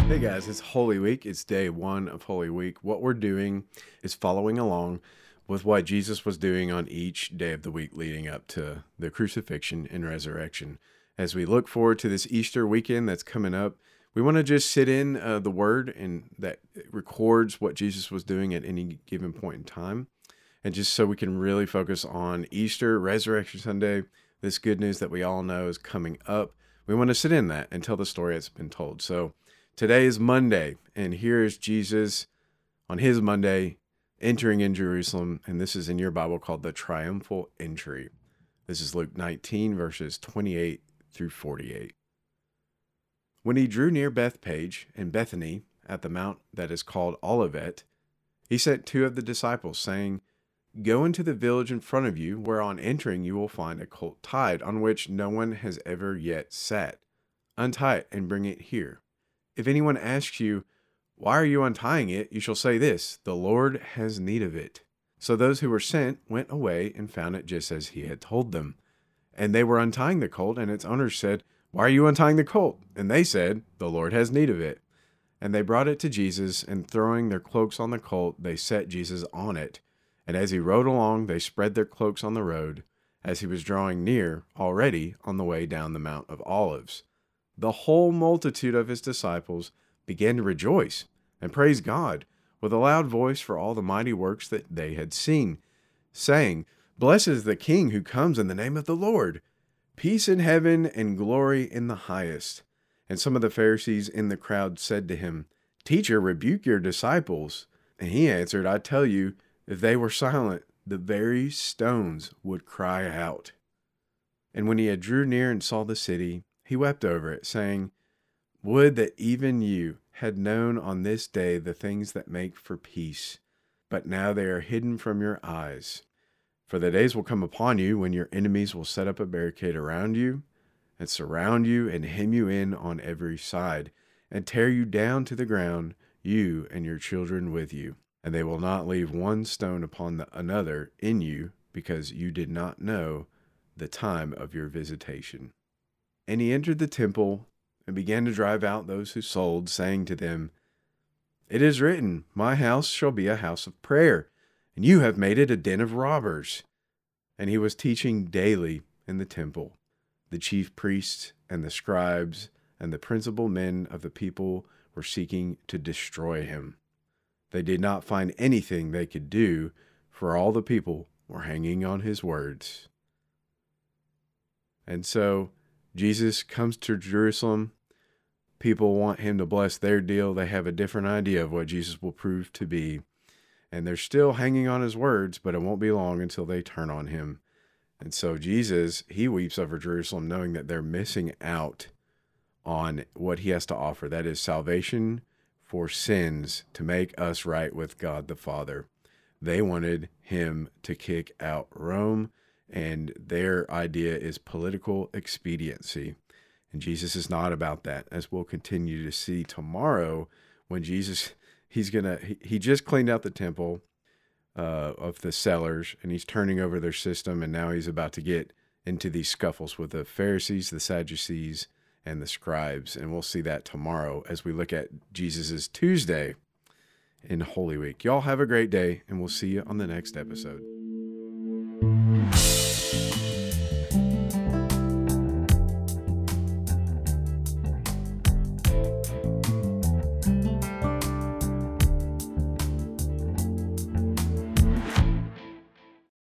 Hey guys, it's Holy Week. It's day one of Holy Week. What we're doing is following along with what Jesus was doing on each day of the week leading up to the crucifixion and resurrection. As we look forward to this Easter weekend that's coming up, we want to just sit in the Word and that records what Jesus was doing at any given point in time. And just so we can really focus on Easter, Resurrection Sunday, this good news that we all know is coming up. We want to sit in that and tell the story that's been told. So today is Monday, and here is Jesus on his Monday entering in Jerusalem, and this is in your Bible called the Triumphal Entry. This is Luke 19, verses 28 through 48. When he drew near Bethpage and Bethany at the mount that is called Olivet, he sent two of the disciples, saying, "Go into the village in front of you, where on entering you will find a colt tied, on which no one has ever yet sat. Untie it and bring it here. If anyone asks you, 'Why are you untying it?' you shall say this, 'The Lord has need of it.'" So those who were sent went away and found it just as he had told them. And they were untying the colt, and its owners said, "Why are you untying the colt?" And they said, "The Lord has need of it." And they brought it to Jesus, and throwing their cloaks on the colt, they set Jesus on it. And as he rode along, they spread their cloaks on the road, as he was drawing near, already on the way down the Mount of Olives. The whole multitude of his disciples began to rejoice and praise God with a loud voice for all the mighty works that they had seen, saying, "Blessed is the King who comes in the name of the Lord. Peace in heaven and glory in the highest." And some of the Pharisees in the crowd said to him, "Teacher, rebuke your disciples." And he answered, "I tell you, if they were silent, the very stones would cry out." And when he had drew near and saw the city, he wept over it, saying, "Would that even you had known on this day the things that make for peace, but now they are hidden from your eyes. For the days will come upon you when your enemies will set up a barricade around you, and surround you, and hem you in on every side, and tear you down to the ground, you and your children with you. And they will not leave one stone upon another in you, because you did not know the time of your visitation." And he entered the temple and began to drive out those who sold, saying to them, "It is written, 'My house shall be a house of prayer,' and you have made it a den of robbers." And he was teaching daily in the temple. The chief priests and the scribes and the principal men of the people were seeking to destroy him. They did not find anything they could do, for all the people were hanging on his words. And so Jesus comes to Jerusalem. People want him to bless their deal. They have a different idea of what Jesus will prove to be. And they're still hanging on his words, but it won't be long until they turn on him. And so Jesus, he weeps over Jerusalem, knowing that they're missing out on what he has to offer. That is salvation for sins, to make us right with God the Father. They wanted him to kick out Rome, and their idea is political expediency. And Jesus is not about that, as we'll continue to see tomorrow when Jesus, he just cleaned out the temple of the sellers, and he's turning over their system, and now he's about to get into these scuffles with the Pharisees, the Sadducees, and the scribes. And we'll see that tomorrow as we look at Jesus's Tuesday in Holy Week. Y'all have a great day, and we'll see you on the next episode.